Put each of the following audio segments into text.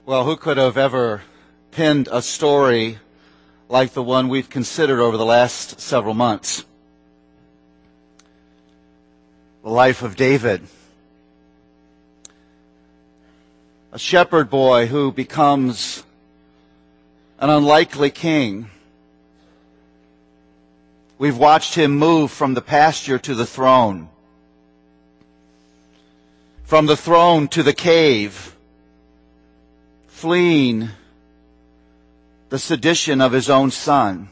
Well, who could have ever penned a story like the one we've considered over the last several months? The life of David. A shepherd boy who becomes an unlikely king. We've watched him move from the pasture to the throne. From the throne to the cave, fleeing the sedition of his own son.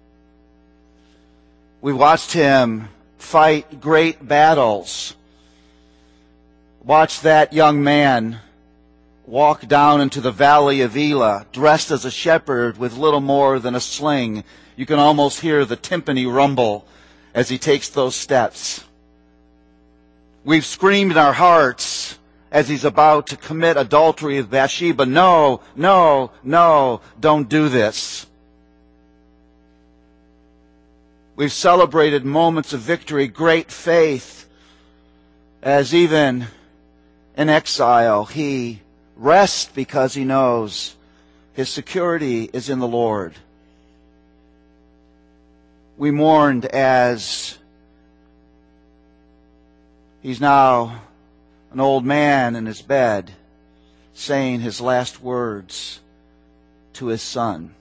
We watched him fight great battles. Watch that young man walk down into the valley of Elah, dressed as a shepherd with little more than a sling. You can almost hear the timpani rumble as he takes those steps. We've screamed in our hearts as he's about to commit adultery with Bathsheba. No, no, no, don't do this. We've celebrated moments of victory, great faith, as even in exile he rests because he knows his security is in the Lord. We mourned as he's now an old man in his bed, saying his last words to his son.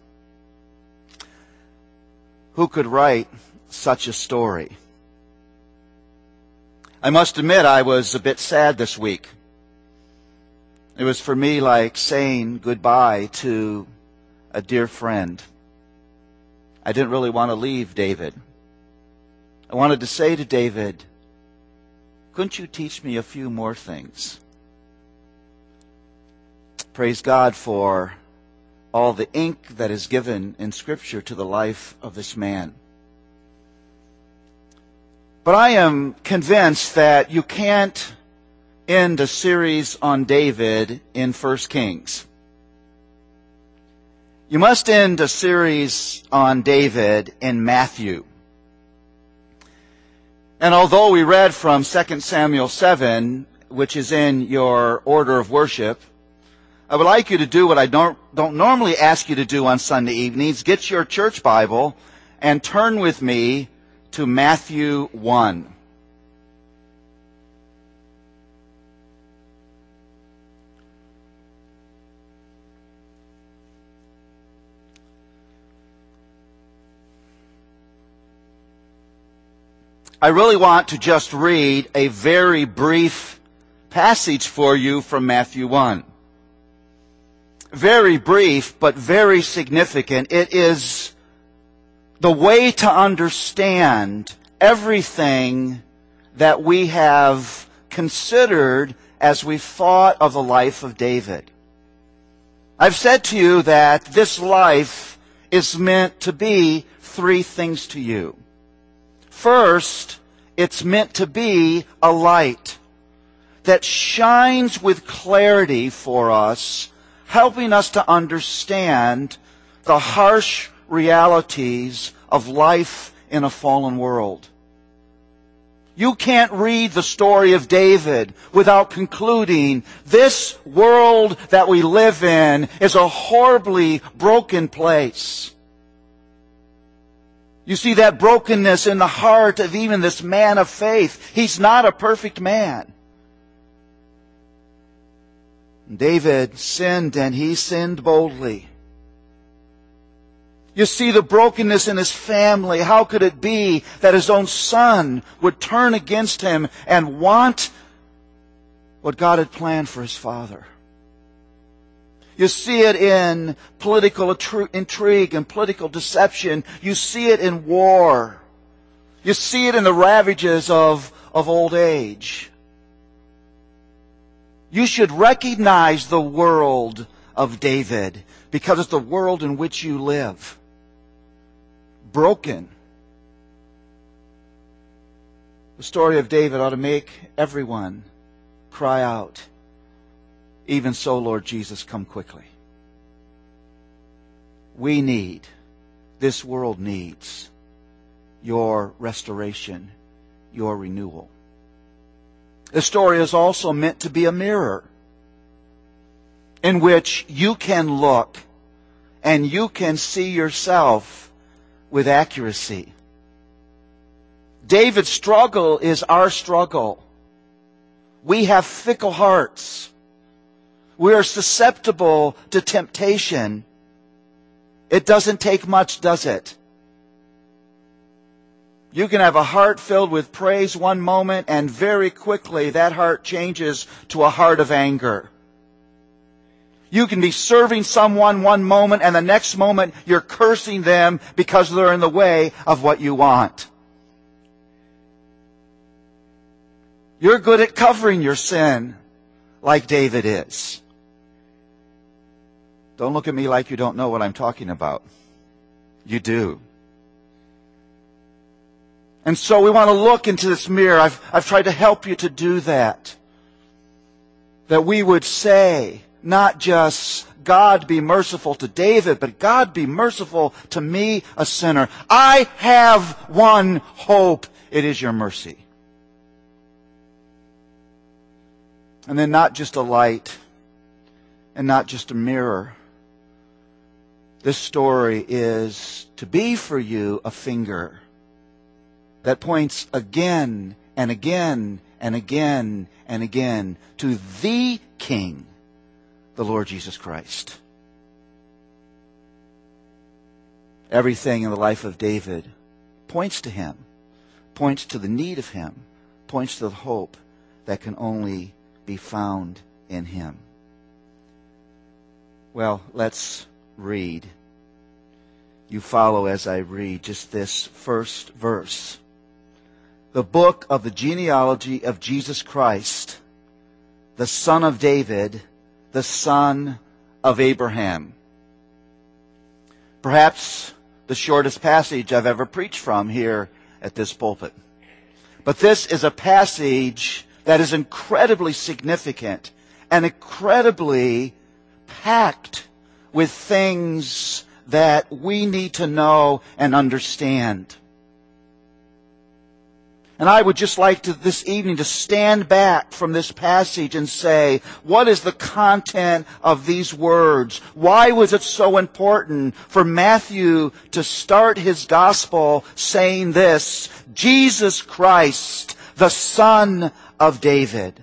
Who could write such a story? I must admit I was a bit sad this week. It was for me like saying goodbye to a dear friend. I didn't really want to leave David. I wanted to say to David, couldn't you teach me a few more things? Praise God for all the ink that is given in Scripture to the life of this man. But I am convinced that you can't end a series on David in 1 Kings. You must end a series on David in Matthew. And although we read from 2 Samuel 7, which is in your order of worship, I would like you to do what I don't normally ask you to do on Sunday evenings. Get your church Bible and turn with me to Matthew 1. I really want to just read a very brief passage for you from Matthew 1. Very brief, but very significant. It is the way to understand everything that we have considered as we've thought of the life of David. I've said to you that this life is meant to be three things to you. First, it's meant to be a light that shines with clarity for us, helping us to understand the harsh realities of life in a fallen world. You can't read the story of David without concluding this world that we live in is a horribly broken place. You see that brokenness in the heart of even this man of faith. He's not a perfect man. David sinned, and he sinned boldly. You see the brokenness in his family. How could it be that his own son would turn against him and want what God had planned for his father? You see it in political intrigue and political deception. You see it in war. You see it in the ravages of old age. You should recognize the world of David because it's the world in which you live. Broken. The story of David ought to make everyone cry out, even so, Lord Jesus, come quickly. We need, this world needs, your restoration, your renewal. The story is also meant to be a mirror. in which you can look and you can see yourself with accuracy. David's struggle is our struggle. We have fickle hearts. We are susceptible to temptation. It doesn't take much, does it? You can have a heart filled with praise one moment, and very quickly that heart changes to a heart of anger. You can be serving someone one moment, and the next moment you're cursing them because they're in the way of what you want. You're good at covering your sin, like David is. Don't look at me like you don't know what I'm talking about. You do. And so we want to look into this mirror. I've tried to help you to do that. That we would say, not just, God be merciful to David, but God be merciful to me, a sinner. I have one hope. It is your mercy. And then not just a light and not just a mirror. This story is to be for you a finger that points again and again and again and again to the King, the Lord Jesus Christ. Everything in the life of David points to Him, points to the need of Him, points to the hope that can only be found in Him. Well, let's read. You follow as I read just this first verse. The book of the genealogy of Jesus Christ, the son of David, the son of Abraham. Perhaps the shortest passage I've ever preached from here at this pulpit. But this is a passage that is incredibly significant and incredibly packed with things that we need to know and understand. And I would just like to this evening to stand back from this passage and say, what is the content of these words? Why was it so important for Matthew to start his gospel saying this, Jesus Christ, the Son of David?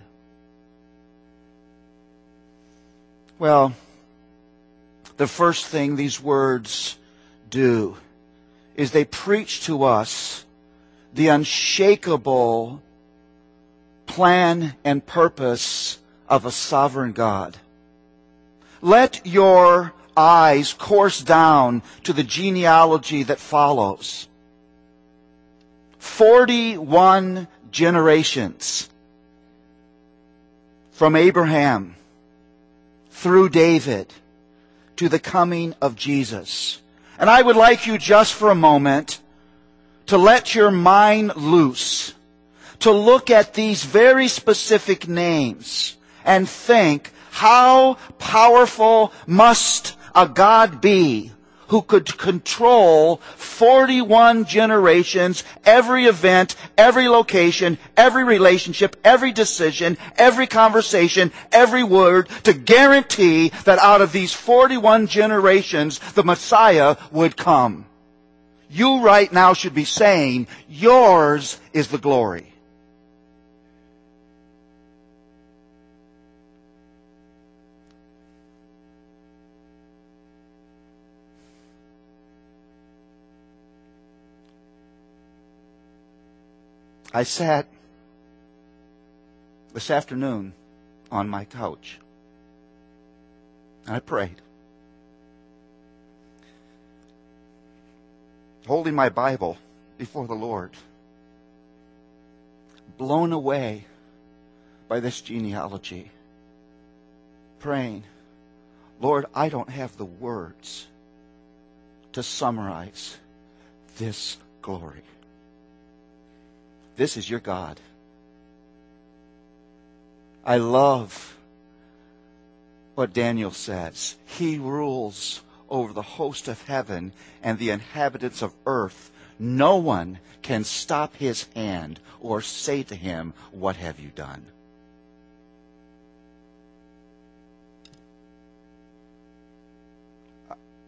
Well, the first thing these words do is they preach to us the unshakable plan and purpose of a sovereign God. Let your eyes course down to the genealogy that follows. 41 generations from Abraham through David to the coming of Jesus. And I would like you just for a moment to let your mind loose, to look at these very specific names and think, how powerful must a God be who could control 41 generations, every event, every location, every relationship, every decision, every conversation, every word, to guarantee that out of these 41 generations, the Messiah would come. You right now should be saying, yours is the glory. I sat this afternoon on my couch and I prayed, holding my Bible before the Lord, blown away by this genealogy, praying, Lord, I don't have the words to summarize this glory. This is your God. I love what Daniel says. He rules over the host of heaven and the inhabitants of earth. No one can stop his hand or say to him, what have you done?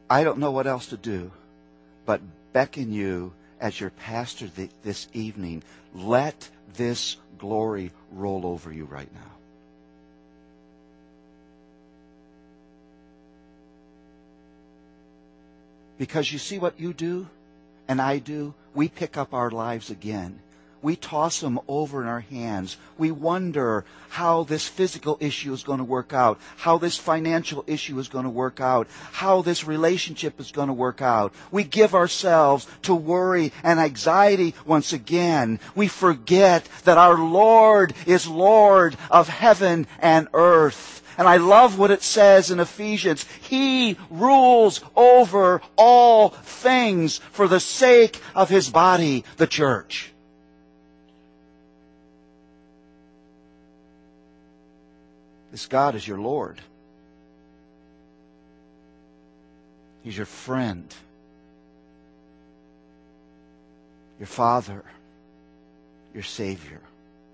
I don't know what else to do but beckon you as your pastor this evening. Let this glory roll over you right now. Because you see what you do and I do? We pick up our lives again. We toss them over in our hands. We wonder how this physical issue is going to work out, how this financial issue is going to work out, how this relationship is going to work out. We give ourselves to worry and anxiety once again. We forget that our Lord is Lord of heaven and earth. And I love what it says in Ephesians. He rules over all things for the sake of His body, the church. This God is your Lord. He's your friend, your Father, your Savior.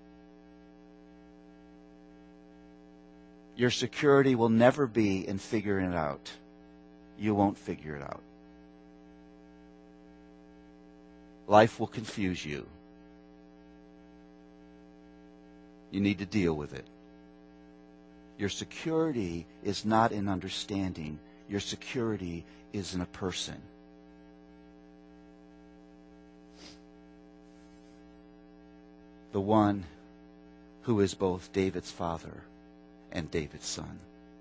Your security will never be in figuring it out. You won't figure it out. Life will confuse you. You need to deal with it. Your security is not in understanding. Your security is in a person. The one who is both David's father and David's son.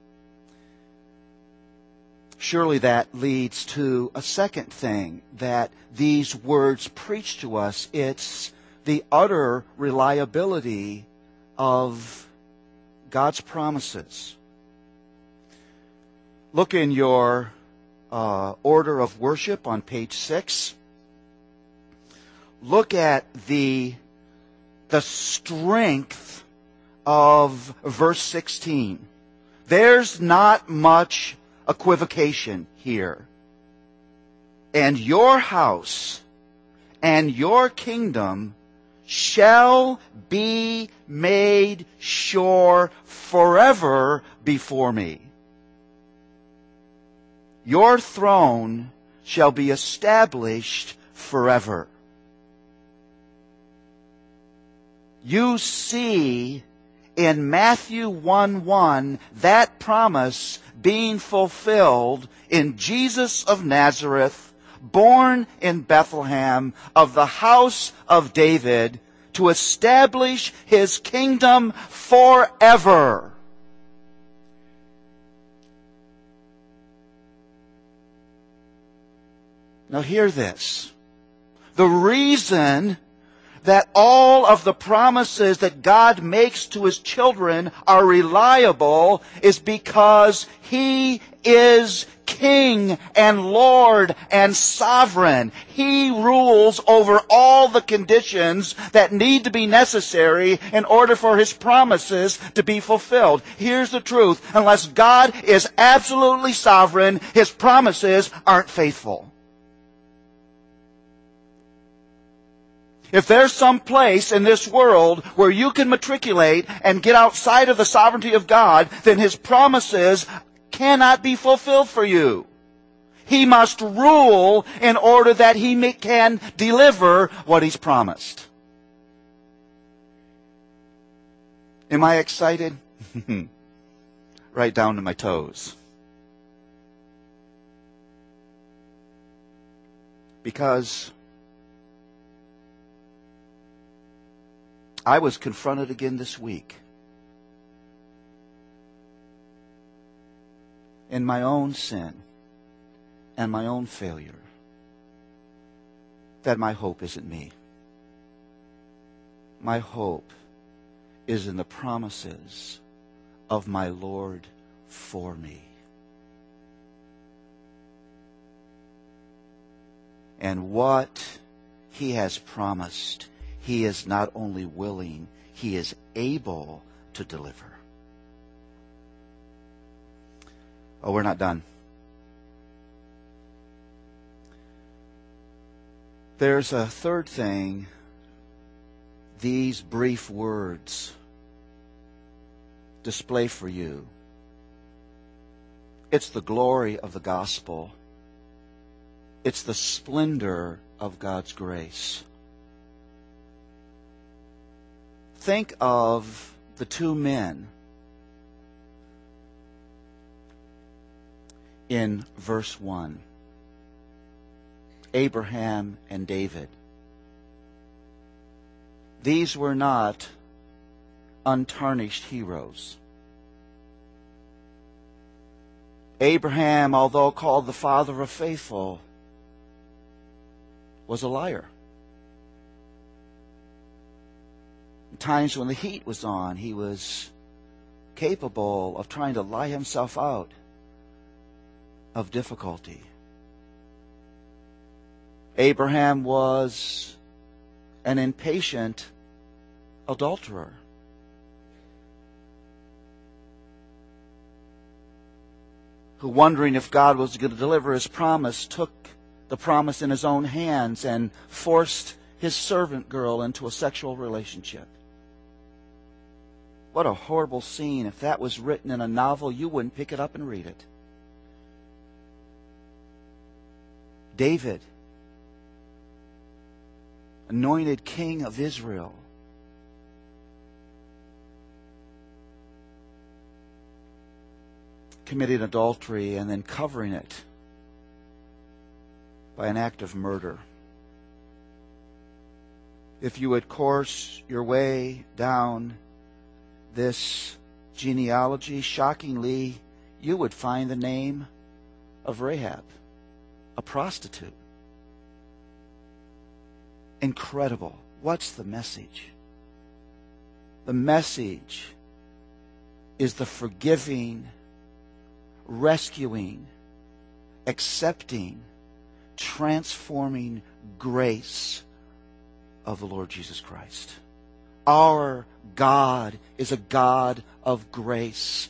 Surely that leads to a second thing that these words preach to us. It's the utter reliability of God's promises. Look in your order of worship on page 6. Look at the strength of verse 16. There's not much equivocation here. And your house and your kingdom shall be made sure forever before me. Your throne shall be established forever. You see in Matthew 1:1 that promise being fulfilled in Jesus of Nazareth, born in Bethlehem of the house of David, to establish His kingdom forever. Now hear this. The reason that all of the promises that God makes to His children are reliable is because He is King and Lord and sovereign. He rules over all the conditions that need to be necessary in order for His promises to be fulfilled. Here's the truth. Unless God is absolutely sovereign, His promises aren't faithful. If there's some place in this world where you can matriculate and get outside of the sovereignty of God, then His promises cannot be fulfilled for you. He must rule in order that He can deliver what He's promised. Am I excited? Right down to my toes. Because I was confronted again this week in my own sin and my own failure that my hope isn't me. My hope is in the promises of my Lord for me. And what He has promised, He is not only willing, He is able to deliver. Oh, we're not done. There's a third thing these brief words display for you. It's the glory of the gospel It's the splendor of God's grace. Think of the two men in verse 1. Abraham and David. These were not untarnished heroes. Abraham, although called the father of faithful, was a liar. In times when the heat was on, he was capable of trying to lie himself out of difficulty. Abraham was an impatient adulterer. Who, wondering if God was going to deliver his promise, took the promise in his own hands and forced his servant girl into a sexual relationship. What a horrible scene. If that was written in a novel, you wouldn't pick it up and read it. David, anointed king of Israel, committing adultery and then covering it by an act of murder. If you would course your way down this genealogy, shockingly, you would find the name of Rahab, a prostitute. Incredible. What's the message? The message is the forgiving, rescuing, accepting, transforming grace of the Lord Jesus Christ. Our God is a God of grace.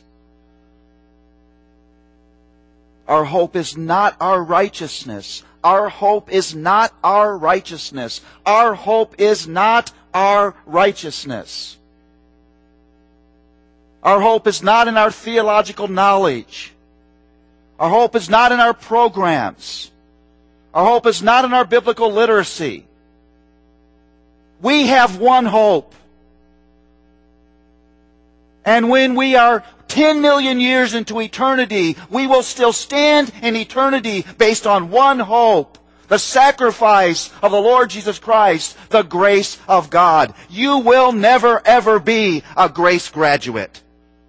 Our hope is not our righteousness. Our hope is not our righteousness. Our hope is not our righteousness. Our hope is not in our theological knowledge. Our hope is not in our programs. Our hope is not in our biblical literacy. We have one hope. And when we are 10 million years into eternity, we will still stand in eternity based on one hope. The sacrifice of the Lord Jesus Christ, the grace of God. You will never ever be a grace graduate.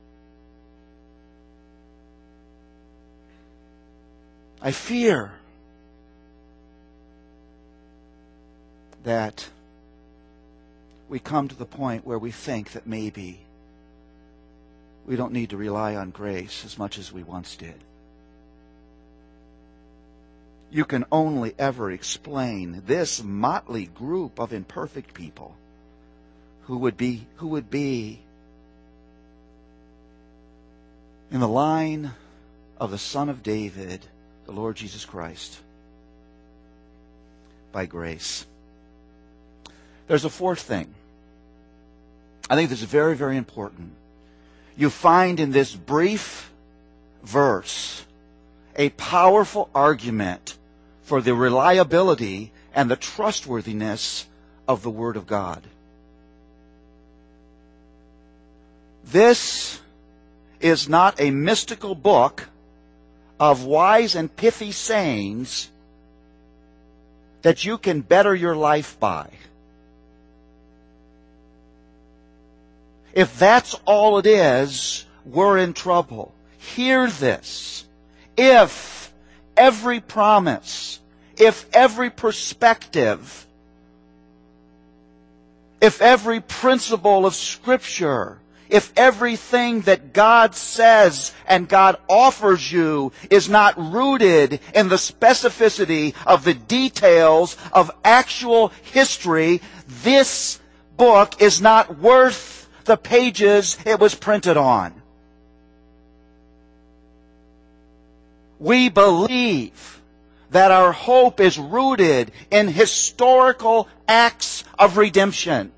I fear that we come to the point where we think that maybe we don't need to rely on grace as much as we once did. You can only ever explain this motley group of imperfect people who would be in the line of the Son of David, the Lord Jesus Christ, by grace. There's a fourth thing. I think this is very, very important. You find in this brief verse a powerful argument for the reliability and the trustworthiness of the Word of God. This is not a mystical book of wise and pithy sayings that you can better your life by. If that's all it is, we're in trouble. Hear this. If every promise, if every perspective, if every principle of Scripture, if everything that God says and God offers you is not rooted in the specificity of the details of actual history, this book is not worth the pages it was printed on. We believe that our hope is rooted in historical acts of redemption.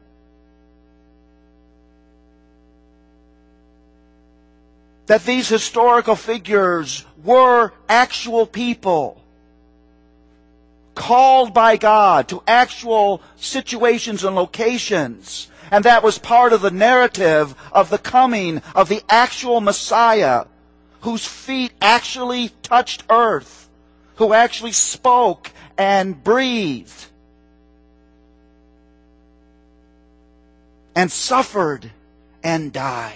That these historical figures were actual people called by God to actual situations and locations. And that was part of the narrative of the coming of the actual Messiah, whose feet actually touched earth, who actually spoke and breathed and suffered and died.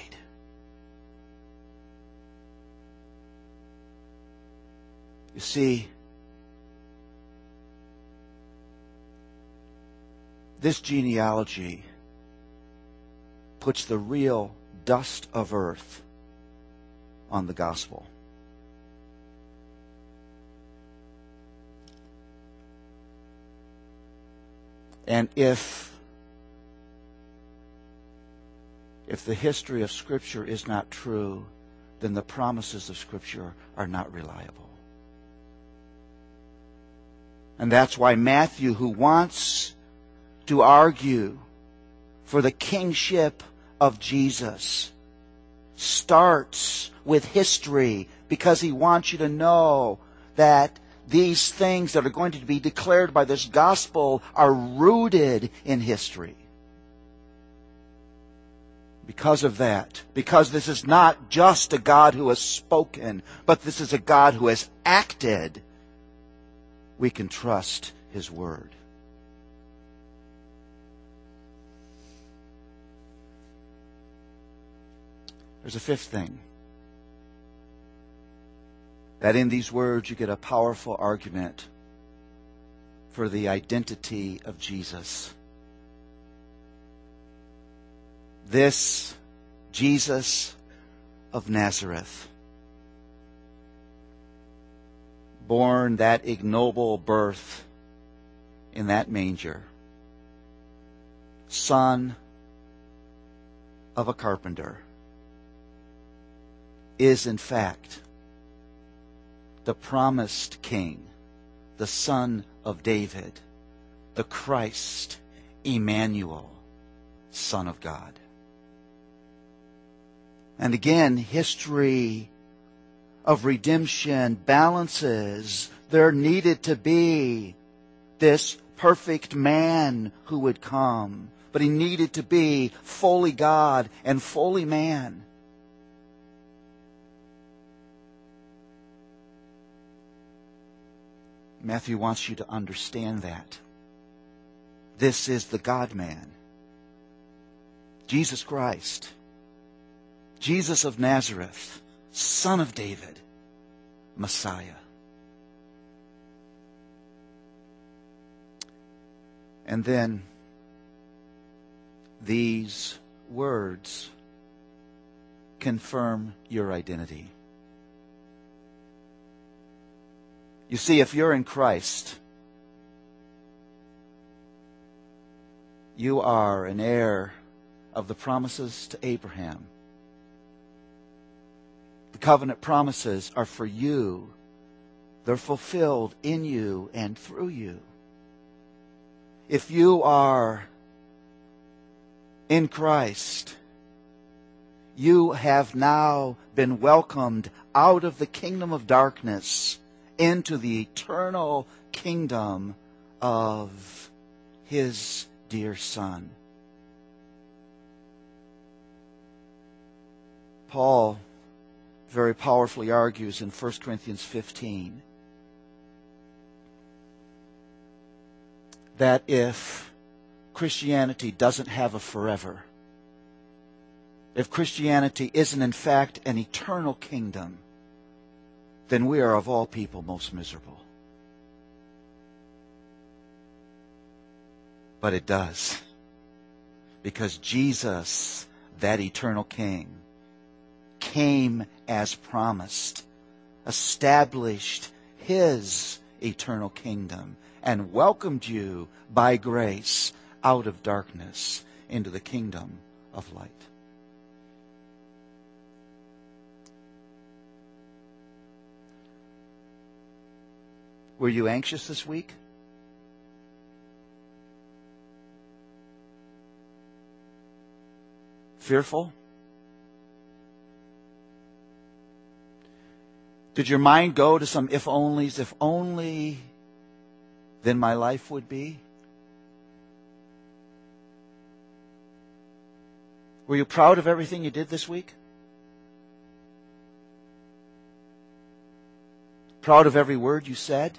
You see, this genealogy puts the real dust of earth on the gospel. And if the history of Scripture is not true, then the promises of Scripture are not reliable. And that's why Matthew, who wants to argue for the kingship of Jesus, starts with history because he wants you to know that these things that are going to be declared by this gospel are rooted in history. Because of that, because this is not just a God who has spoken, but this is a God who has acted, we can trust His Word. There's a fifth thing. That in these words you get a powerful argument for the identity of Jesus. This Jesus of Nazareth, born that ignoble birth in that manger, son of a carpenter, is in fact the promised King, the Son of David, the Christ, Emmanuel, Son of God. And again, history of redemption balances. There needed to be this perfect man who would come, but he needed to be fully God and fully man. Matthew wants you to understand that. This is the God-man, Jesus Christ, Jesus of Nazareth, Son of David, Messiah. And then these words confirm your identity. You see, if you're in Christ, you are an heir of the promises to Abraham. The covenant promises are for you. They're fulfilled in you and through you. If you are in Christ, you have now been welcomed out of the kingdom of darkness into the eternal kingdom of His dear Son. Paul very powerfully argues in 1 Corinthians 15 that if Christianity doesn't have a forever, if Christianity isn't in fact an eternal kingdom, then we are of all people most miserable. But it does. Because Jesus, that eternal King, came as promised, established His eternal kingdom, and welcomed you by grace out of darkness into the kingdom of light. Were you anxious this week? Fearful? Did your mind go to some if-onlys? If only than my life would be? Were you proud of everything you did this week? Proud of every word you said?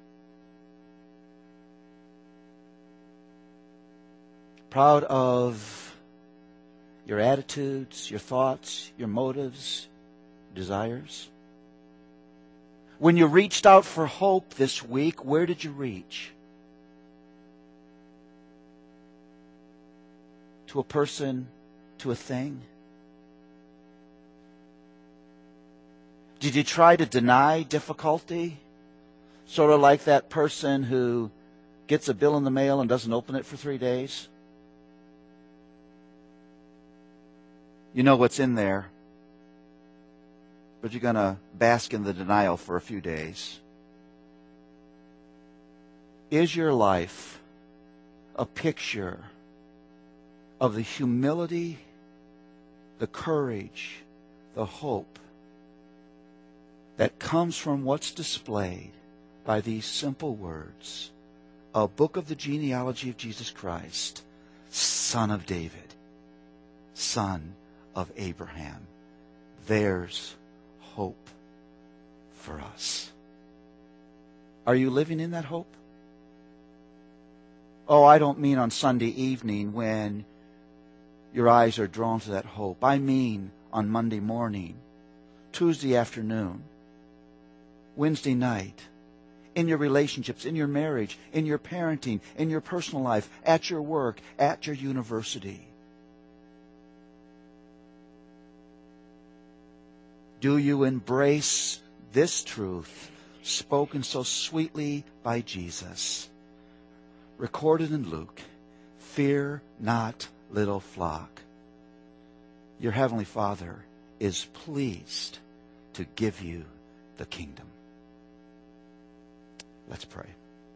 Proud of your attitudes, your thoughts, your motives, desires? When you reached out for hope this week, where did you reach? To a person, to a thing? Did you try to deny difficulty? Sort of like that person who gets a bill in the mail and doesn't open it for 3 days? You know what's in there, but you're going to bask in the denial for a few days. Is your life a picture of the humility, the courage, the hope that comes from what's displayed by these simple words? A book of the genealogy of Jesus Christ, Son of David, Son of Abraham. There's hope for us. Are you living in that hope? Oh, I don't mean on Sunday evening when your eyes are drawn to that hope. I mean on Monday morning, Tuesday afternoon, Wednesday night, in your relationships, in your marriage, in your parenting, in your personal life, at your work, at your university. Do you embrace this truth spoken so sweetly by Jesus, recorded in Luke? Fear not, little flock. Your Heavenly Father is pleased to give you the kingdom. Let's pray.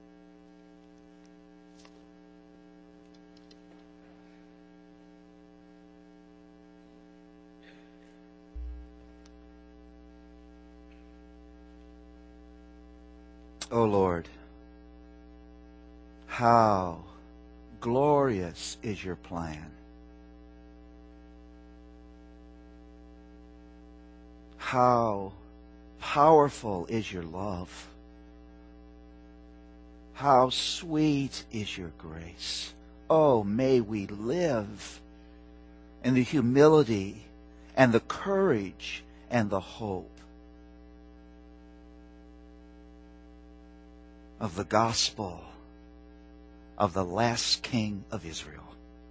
O Lord, how glorious is your plan. How powerful is your love. How sweet is your grace. Oh, may we live in the humility and the courage and the hope of the gospel of the last King of Israel,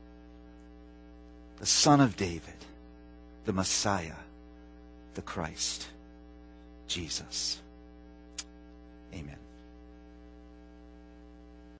the Son of David, the Messiah, the Christ, Jesus. Amen.